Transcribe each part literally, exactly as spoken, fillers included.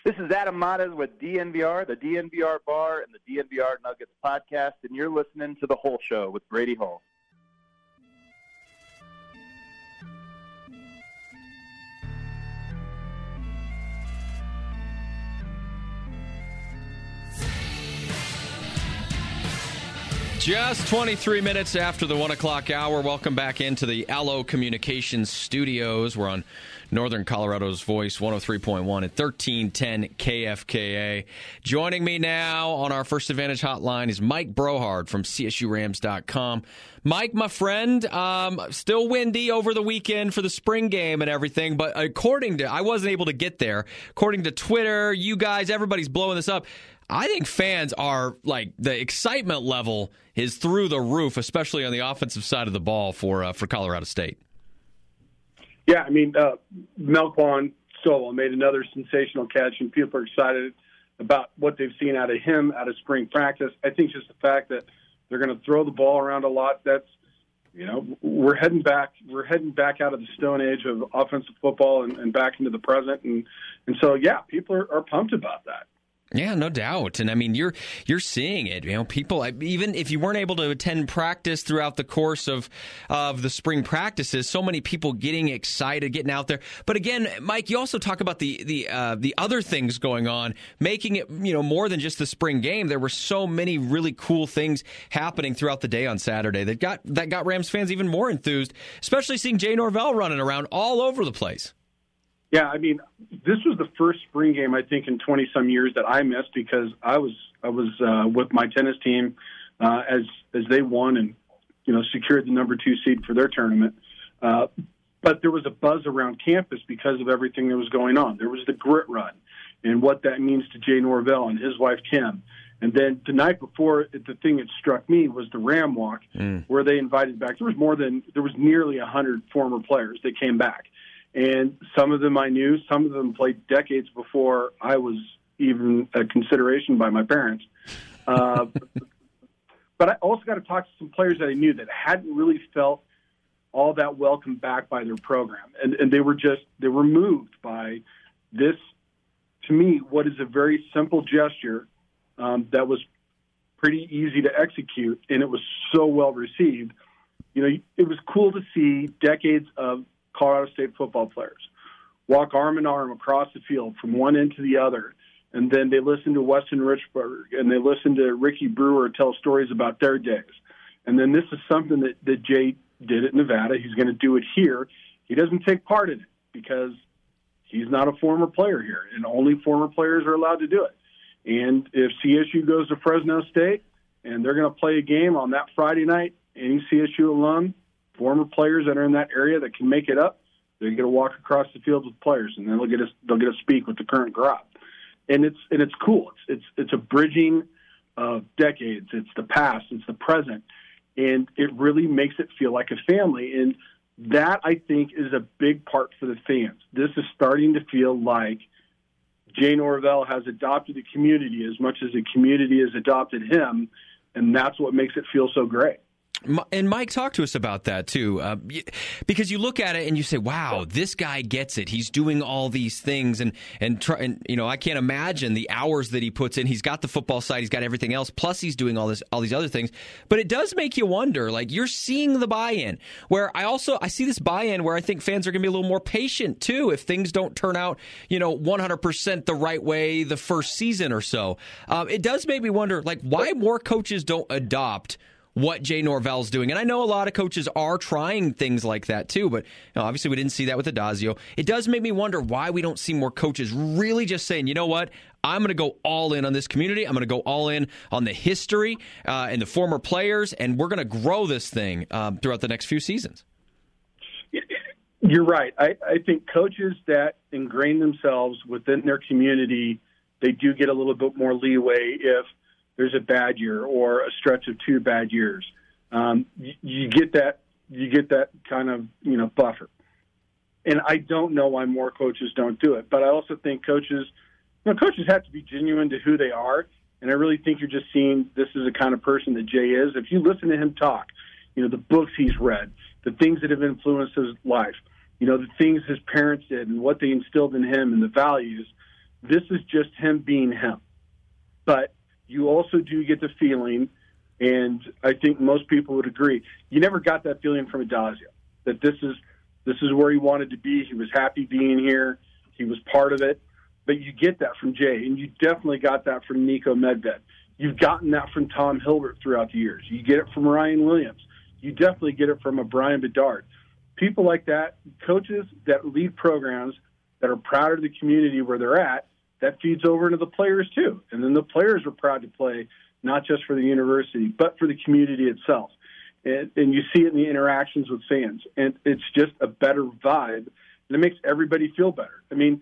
This is Adam Matas with D N V R, the D N V R Bar, and the D N V R Nuggets podcast, and you're listening to The Whole Show with Brady Hall. Just twenty-three minutes after the one o'clock hour. Welcome back into the Allo Communications studios. We're on Northern Colorado's Voice, one oh three point one at thirteen ten K F K A. Joining me now on our First Advantage hotline is Mike Brohard from C S U Rams dot com. Mike, my friend, um, still windy over the weekend for the spring game and everything, but according to, I wasn't able to get there. According to Twitter, you guys, everybody's blowing this up. I think fans are, like, the excitement level is through the roof, especially on the offensive side of the ball for uh, for Colorado State. Yeah, I mean, uh, Melquan Sowell made another sensational catch, and people are excited about what they've seen out of him out of spring practice. I think just the fact that they're going to throw the ball around a lot, that's, you know, we're heading back. We're heading back out of the stone age of offensive football and, and back into the present. And, and so, yeah, people are, are pumped about that. Yeah, no doubt. And I mean, you're you're seeing it. You know, people, even if you weren't able to attend practice throughout the course of of the spring practices, so many people getting excited, getting out there. But again, Mike, you also talk about the the uh, the other things going on, making it, you know, more than just the spring game. There were so many really cool things happening throughout the day on Saturday that got that got Rams fans even more enthused, especially seeing Jay Norvell running around all over the place. Yeah, I mean, this was the first spring game I think in twenty some years that I missed because I was I was uh, with my tennis team uh, as as they won and you know secured the number two seed for their tournament. Uh, but there was a buzz around campus because of everything that was going on. There was the grit run and what that means to Jay Norvell and his wife Kim. And then the night before, the thing that struck me was the Ram Walk, mm. where they invited back. There was more than there was nearly a hundred former players that came back. And some of them I knew, some of them played decades before I was even a consideration by my parents. Uh, but I also got to talk to some players that I knew that hadn't really felt all that welcome back by their program. And, and they were just, they were moved by this, to me, what is a very simple gesture um, that was pretty easy to execute, and it was so well received. You know, it was cool to see decades of Colorado State football players walk arm in arm across the field from one end to the other, and then they listen to Weston Richburg and they listen to Ricky Brewer tell stories about their days. And then this is something that, that Jay did at Nevada. He's going to do it here. He doesn't take part in it because he's not a former player here, and only former players are allowed to do it. And if C S U goes to Fresno State and they're going to play a game on that Friday night, any C S U alum, former players that are in that area that can make it up, they're going to walk across the field with players, and then they'll get to they'll get to speak with the current crop, and it's and it's cool. It's it's it's a bridging of decades. It's the past. It's the present, and it really makes it feel like a family. And that I think is a big part for the fans. This is starting to feel like Jay Norvell has adopted the community as much as the community has adopted him, and that's what makes it feel so great. And Mike, talk to us about that, too, uh, because you look at it and you say, wow, this guy gets it. He's doing all these things. And, and, try, and, you know, I can't imagine the hours that he puts in. He's got the football side. He's got everything else. Plus, he's doing all this, all these other things. But it does make you wonder, like, you're seeing the buy-in, where I also I see this buy-in where I think fans are going to be a little more patient, too, if things don't turn out, you know, one hundred percent the right way the first season or so. Uh, it does make me wonder, like, why more coaches don't adopt what Jay Norvell's doing. And I know a lot of coaches are trying things like that too, but you know, obviously we didn't see that with Adazio. It does make me wonder why we don't see more coaches really just saying, you know what, I'm going to go all in on this community. I'm going to go all in on the history uh, and the former players, and we're going to grow this thing um, throughout the next few seasons. You're right. I, I think coaches that ingrain themselves within their community, they do get a little bit more leeway if there's a bad year or a stretch of two bad years. Um, you, you get that, you get that kind of, you know, buffer. And I don't know why more coaches don't do it, but I also think coaches, you know, coaches have to be genuine to who they are. And I really think you're just seeing this is the kind of person that Jay is. If you listen to him talk, you know, the books he's read, the things that have influenced his life, you know, the things his parents did and what they instilled in him and the values, this is just him being him. But you also do get the feeling, and I think most people would agree, you never got that feeling from Addazio, that this is this is where he wanted to be. He was happy being here. He was part of it. But you get that from Jay, and you definitely got that from Nico Medved. You've gotten that from Tom Hilbert throughout the years. You get it from Ryan Williams. You definitely get it from a Brian Bedard. People like that, coaches that lead programs that are proud of the community where they're at, that feeds over into the players too. And then the players are proud to play, not just for the university, but for the community itself. And, and you see it in the interactions with fans. And it's just a better vibe, and it makes everybody feel better. I mean,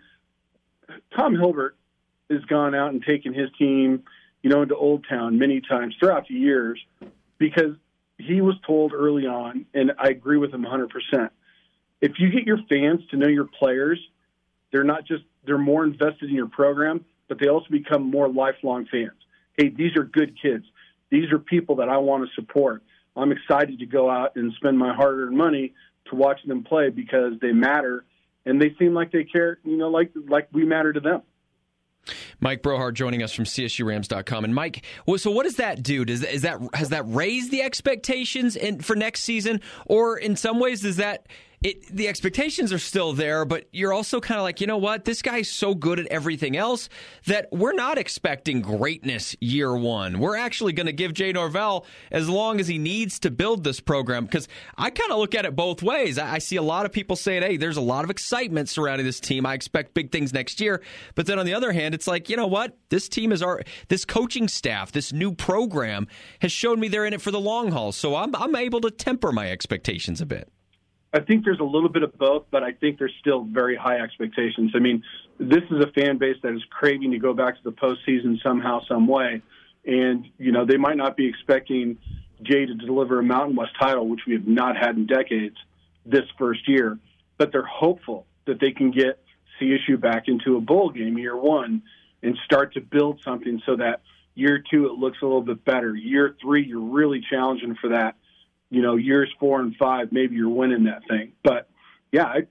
Tom Hilbert has gone out and taken his team, you know, into Old Town many times throughout the years because he was told early on, and I agree with him one hundred percent, if you get your fans to know your players, they're not just, they're more invested in your program, but they also become more lifelong fans. Hey, these are good kids. These are people that I want to support. I'm excited to go out and spend my hard-earned money to watch them play because they matter, and they seem like they care, you know, like like we matter to them. Mike Brohard joining us from C S U Rams dot com. And Mike, so what does that do? Does is that has that raised the expectations in, for next season, or in some ways does that? It, the expectations are still there, but you're also kind of like, you know what? This guy's so good at everything else that we're not expecting greatness year one. We're actually going to give Jay Norvell as long as he needs to build this program, because I kind of look at it both ways. I, I see a lot of people saying, hey, there's a lot of excitement surrounding this team. I expect big things next year. But then on the other hand, it's like, you know what? This team is our, this coaching staff, this new program has shown me they're in it for the long haul. So I'm, I'm able to temper my expectations a bit. I think there's a little bit of both, but I think there's still very high expectations. I mean, this is a fan base that is craving to go back to the postseason somehow, some way. And, you know, they might not be expecting Jay to deliver a Mountain West title, which we have not had in decades, this first year. But they're hopeful that they can get C S U back into a bowl game year one and start to build something so that year two it looks a little bit better. Year three, you're really challenging for that. You know, years four and five, maybe you're winning that thing. But, yeah, I,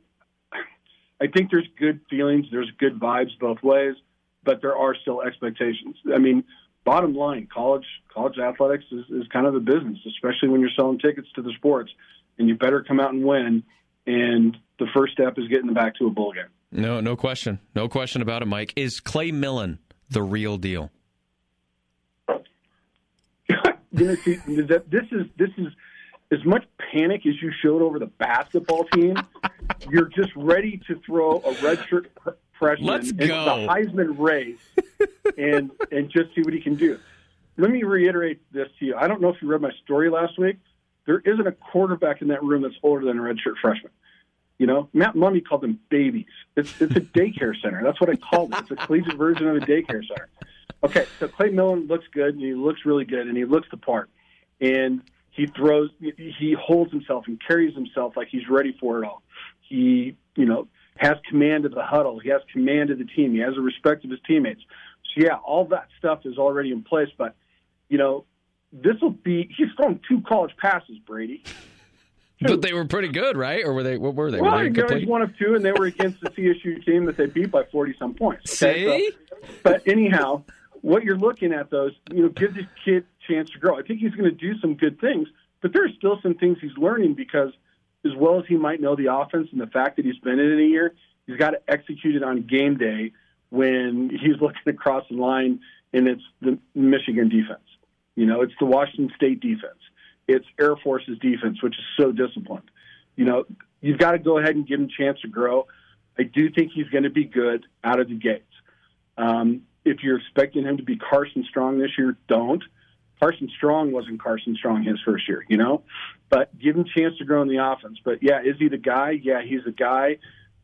I think there's good feelings. There's good vibes both ways, but there are still expectations. I mean, bottom line, college college athletics is, is kind of a business, especially when you're selling tickets to the sports, and you better come out and win. And the first step is getting back to a bowl game. No, no question. No question about it, Mike. Is Clay Millen the real deal? You know, see, this is this is – as much panic as you showed over the basketball team, you're just ready to throw a redshirt freshman Let's into go. the Heisman race and and just see what he can do. Let me reiterate this to you. I don't know if you read my story last week. There isn't a quarterback in that room that's older than a redshirt freshman. You know, Matt Mummy called them babies. It's it's a daycare center. That's what I called it. It's a collegiate version of a daycare center. Okay, so Clay Millen looks good, and he looks really good, and he looks the part. And he throws, he holds himself and carries himself like he's ready for it all. He, you know, has command of the huddle. He has command of the team. He has the respect of his teammates. So, yeah, all that stuff is already in place. But, you know, this will be, he's thrown two college passes, Brady. Two. But they were pretty good, right? Or were they, what were they? Well, were they you know, he's one of two, and they were against the C S U team that they beat by forty-some points. Okay? See? So, but anyhow, what you're looking at, though, is, you know, give this kid a chance to grow. I think he's going to do some good things, but there's still some things he's learning because as well as he might know the offense and the fact that he's been in it a year, he's got to execute it on game day when he's looking across the line and it's the Michigan defense. You know, it's the Washington State defense. It's Air Force's defense, which is so disciplined. You know, you've got to go ahead and give him a chance to grow. I do think he's going to be good out of the gates. Um, if you're expecting him to be Carson Strong this year, don't. Carson Strong wasn't Carson Strong his first year, you know? But give him a chance to grow in the offense. But, yeah, is he the guy? Yeah, he's the guy.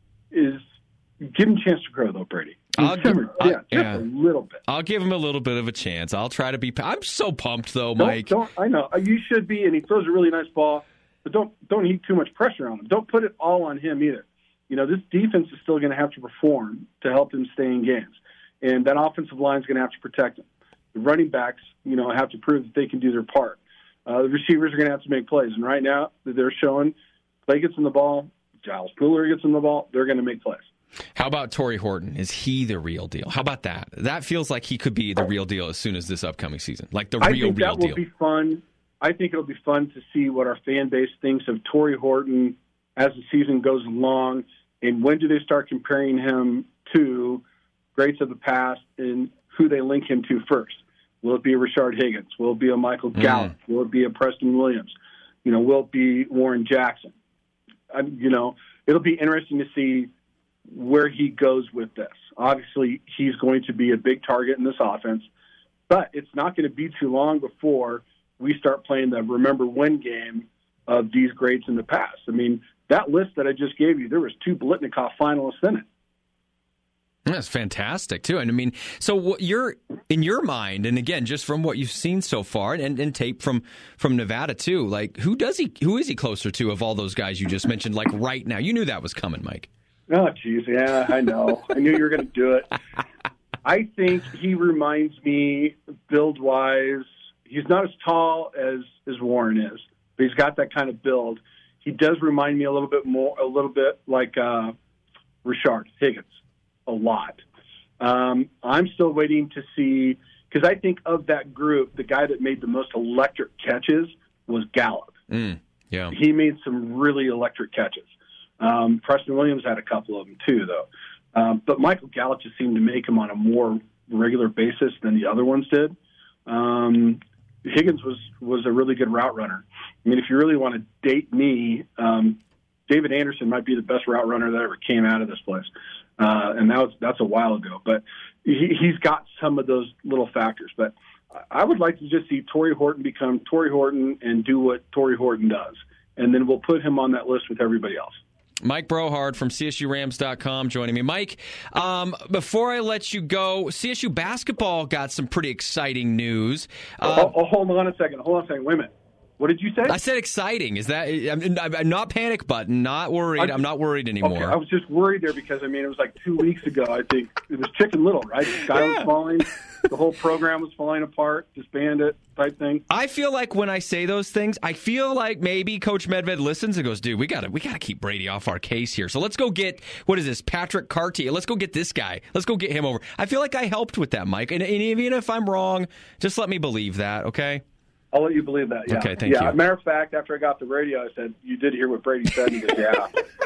Is Give him a chance to grow, though, Brady. I'll give, yeah, I'll, just yeah. a little bit. I'll give him a little bit of a chance. I'll try to be. I'm so pumped, though, Don't, Mike. Don't, I know. You should be, and he throws a really nice ball. But don't don't heap too much pressure on him. Don't put it all on him either. You know, this defense is still going to have to perform to help him stay in games. And that offensive line is going to have to protect him. The running backs, you know, have to prove that they can do their part. Uh, the receivers are going to have to make plays. And right now, they're showing Clay gets in the ball, Giles Pooler gets in the ball, they're going to make plays. How about Torrey Horton? Is he the real deal? How about that? That feels like he could be the real deal as soon as this upcoming season. Like the real, I think real that will deal. be fun. I think it'll be fun to see what our fan base thinks of Torrey Horton as the season goes along, and when do they start comparing him to greats of the past and who they link him to first. Will it be a Rashard Higgins? Will it be a Michael Gallup? Mm. Will it be a Preston Williams? You know, will it be Warren Jackson? I, you know, it'll be interesting to see where he goes with this. Obviously, he's going to be a big target in this offense, but it's not going to be too long before we start playing the remember when game of these greats in the past. I mean, that list that I just gave you, there was two Biletnikoff finalists in it. That's fantastic, too. And I mean, so what you're in your mind, and again, just from what you've seen so far, and, and tape from from Nevada too, like who does he, who is he closer to of all those guys you just mentioned? Like right now, you knew that was coming, Mike. Oh, geez, yeah, I know. I knew you were going to do it. I think he reminds me, build wise, he's not as tall as as Warren is, but he's got that kind of build. He does remind me a little bit more, a little bit like uh, Rashard Higgins. A lot. Um, I'm still waiting to see, because I think of that group, the guy that made the most electric catches was Gallup. Mm, yeah, he made some really electric catches. Um, Preston Williams had a couple of them too, though. Um, but Michael Gallup just seemed to make them on a more regular basis than the other ones did. Um, Higgins was was a really good route runner. I mean, if you really want to date me, um, David Anderson might be the best route runner that ever came out of this place. Uh, and that was, that's a while ago. But he, he's got some of those little factors. But I would like to just see Torrey Horton become Torrey Horton and do what Torrey Horton does. And then we'll put him on that list with everybody else. Mike Brohard from C S U Rams dot com joining me. Mike, um, before I let you go, C S U basketball got some pretty exciting news. Uh, oh, oh, hold on a second. Hold on a second. Wait a minute. What did you say? I said exciting. Is that I'm, I'm not panic button, not worried. I'm, I'm not worried anymore. Okay, I was just worried there because, I mean, it was like two weeks ago, I think. It was Chicken Little, right? The sky yeah. was falling. The whole program was falling apart, disbanded type thing. I feel like when I say those things, I feel like maybe Coach Medved listens and goes, dude, we got to we gotta keep Brady off our case here. So let's go get, what is this, Patrick Cartier. Let's go get this guy. Let's go get him over. I feel like I helped with that, Mike. And, and even if I'm wrong, just let me believe that, okay? I'll let you believe that, yeah. Okay, thank yeah, you. Matter of fact, after I got the radio, I said, you did hear what Brady said? He goes, yeah.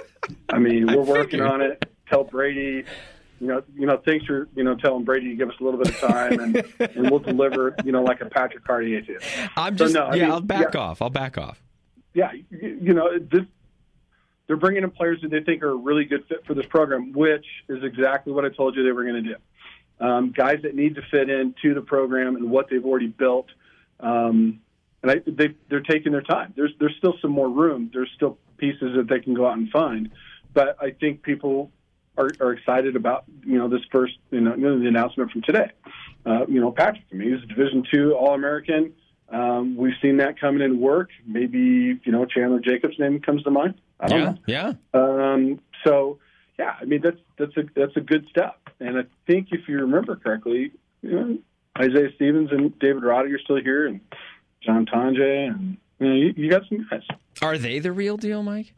I mean, we're working on it. Tell Brady, you know, you know, thanks for, you know, telling Brady to give us a little bit of time, and, and we'll deliver, you know, like a Patrick Cartier to you. I'm just, so, no, yeah, I mean, I'll back yeah, off. I'll back off. Yeah, you, you know, this, they're bringing in players that they think are a really good fit for this program, which is exactly what I told you they were going to do. Um, guys that need to fit into the program and what they've already built. Um, and I, they, they're taking their time. There's there's still some more room. There's still pieces that they can go out and find. But I think people are, are excited about, you know, this first, you know, the announcement from today. Uh, you know, Patrick, I mean, he was a Division two All-American. Um, we've seen that coming in work. Maybe, you know, Chandler Jacobs' name comes to mind. I don't yeah, know. Yeah. Um, so, yeah, I mean, that's that's a that's a good step. And I think if you remember correctly, you know, Isaiah Stevens and David Roddy are still here, and John Tonje, and you know, you, you got some guys. Are they the real deal, Mike?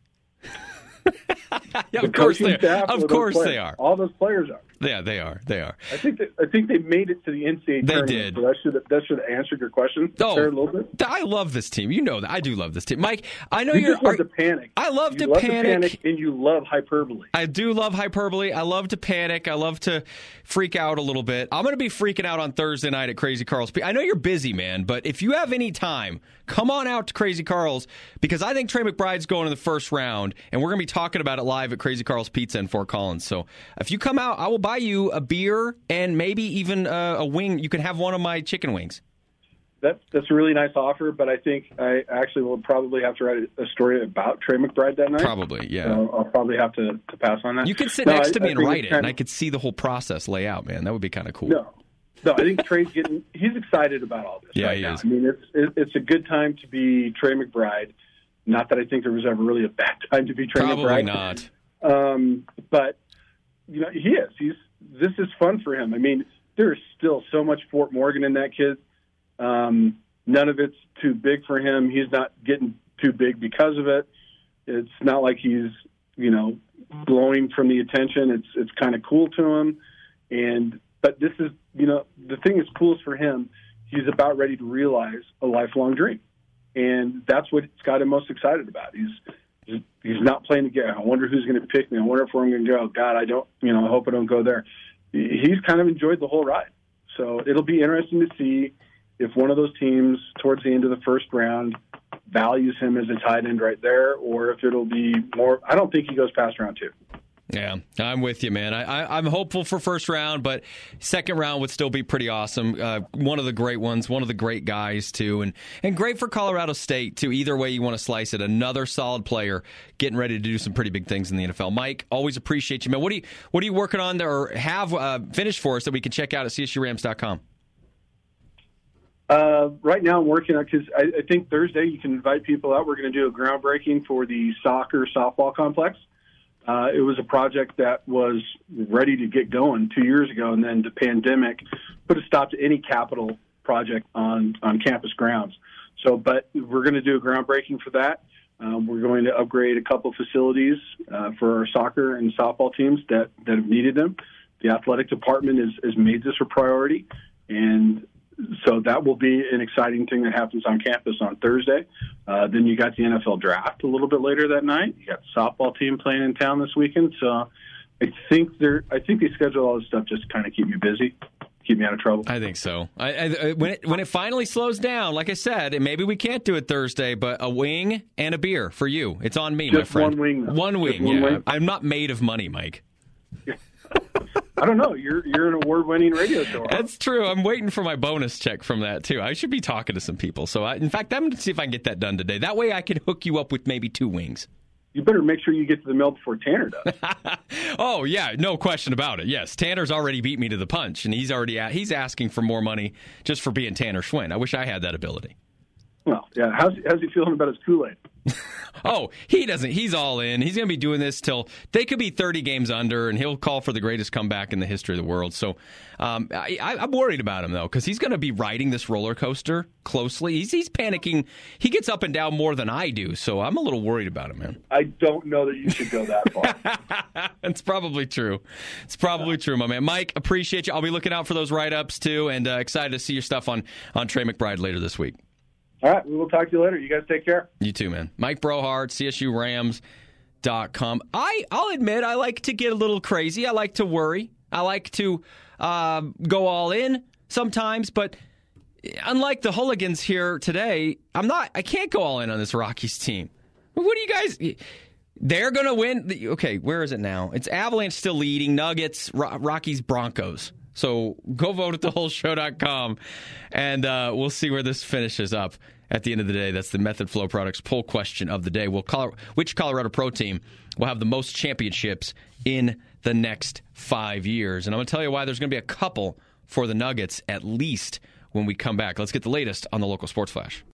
yeah, of course they are. Of course they are. All those players are. Yeah, they are. They are. I think that, I think they made it to the N C A A they tournament. did. So that should that should have answered your question oh, there a little bit. I love this team. You know that. I do love this team. Mike, I know you you're just love are, to panic. I love you to love panic. To panic, and you love hyperbole. I do love hyperbole. I love to panic. I love to freak out a little bit. I'm going to be freaking out on Thursday night at Crazy Carl's. I know you're busy, man, but if you have any time, come on out to Crazy Carl's, because I think Trey McBride's going in the first round, and we're going to be talking about it live at Crazy Carl's Pizza in Fort Collins. So if you come out, I will buy you a beer and maybe even uh, a wing. You can have one of my chicken wings. That's that's a really nice offer, but I think I actually will probably have to write a story about Trey McBride that night. Probably, yeah. So I'll probably have to, to pass on that. You could sit no, next I, to me I and write it, kinda, and I could see the whole process lay out, man. That would be kind of cool. No, no, I think Trey's getting – he's excited about all this yeah, right he now. is. I mean, it's it, it's a good time to be Trey McBride. Not that I think there was ever really a bad time to be Trey probably McBride. not. Um, but, you know, he is. He's This is fun for him. I mean, there is still so much Fort Morgan in that kid. Um, none of it's too big for him. He's not getting too big because of it. It's not like he's, you know, glowing from the attention. It's it's kind of cool to him, and but this is you know the thing that's coolest for him. He's about ready to realize a lifelong dream, and that's what's got him most excited about. He's he's not playing the game. I wonder who's going to pick me. I wonder if I'm going to go. God, I don't. You know, I hope I don't go there. He's kind of enjoyed the whole ride. So it'll be interesting to see if one of those teams towards the end of the first round values him as a tight end right there, or if it'll be more. I don't think he goes past round two. Yeah, I'm with you, man. I, I, I'm hopeful for first round, but second round would still be pretty awesome. Uh, one of the great ones, one of the great guys, too, and, and great for Colorado State, too. Either way you want to slice it, another solid player getting ready to do some pretty big things in the N F L. Mike, always appreciate you, man. What are you, what are you working on there, or have uh, finished for us that we can check out at C S U Rams dot com? Uh, right now I'm working on, because I, I think Thursday you can invite people out. We're going to do a groundbreaking for the soccer softball complex. Uh, it was a project that was ready to get going two years ago, and then the pandemic put a stop to any capital project on, on campus grounds. So, but we're going to do a groundbreaking for that. Um, we're going to upgrade a couple facilities uh, for our soccer and softball teams that, that have needed them. The athletic department has, has made this a priority, and so that will be an exciting thing that happens on campus on Thursday. Uh, then you got the N F L draft a little bit later that night. You got the softball team playing in town this weekend. So I think they're. I think they schedule all this stuff just to kind of keep you busy, keep me out of trouble. I think so. I, I, when it when it finally slows down, like I said, and maybe we can't do it Thursday, but a wing and a beer for you. It's on me, just my friend. One wing. Though. One wing. One yeah. wing. I'm not made of money, Mike. I don't know. You're you're an award-winning radio show. Huh? That's true. I'm waiting for my bonus check from that, too. I should be talking to some people. So, I, in fact, I'm going to see if I can get that done today. That way I can hook you up with maybe two wings. You better make sure you get to the mail before Tanner does. Oh, yeah. No question about it. Yes. Tanner's already beat me to the punch, and he's already at, he's asking for more money just for being Tanner Schwinn. I wish I had that ability. Well, yeah. How's, how's he feeling about his Kool-Aid? Oh, he doesn't. He's all in. He's going to be doing this till they could be thirty games under, and he'll call for the greatest comeback in the history of the world. So um, I, I'm worried about him, though, because he's going to be riding this roller coaster closely. He's, he's panicking. He gets up and down more than I do, so I'm a little worried about him, man. I don't know that you should go that far. It's probably true. It's probably true, my man. Mike, appreciate you. I'll be looking out for those write-ups, too, and uh, excited to see your stuff on, on Trey McBride later this week. All right, we will talk to you later. You guys take care. You too, man. Mike Brohard, C S U Rams dot com. I, I'll admit I like to get a little crazy. I like to worry. I like to uh, go all in sometimes, but unlike the hooligans here today, I'm not. I can't go all in on this Rockies team. What do you guys... They're going to win. Okay, where is it now? It's Avalanche still leading. Nuggets, Ro- Rockies, Broncos. So go vote at the whole show dot com, and uh, we'll see where this finishes up at the end of the day. That's the Method Flow Products poll question of the day. We'll call, which Colorado Pro team will have the most championships in the next five years? And I'm going to tell you why there's going to be a couple for the Nuggets, at least when we come back. Let's get the latest on the local sports flash.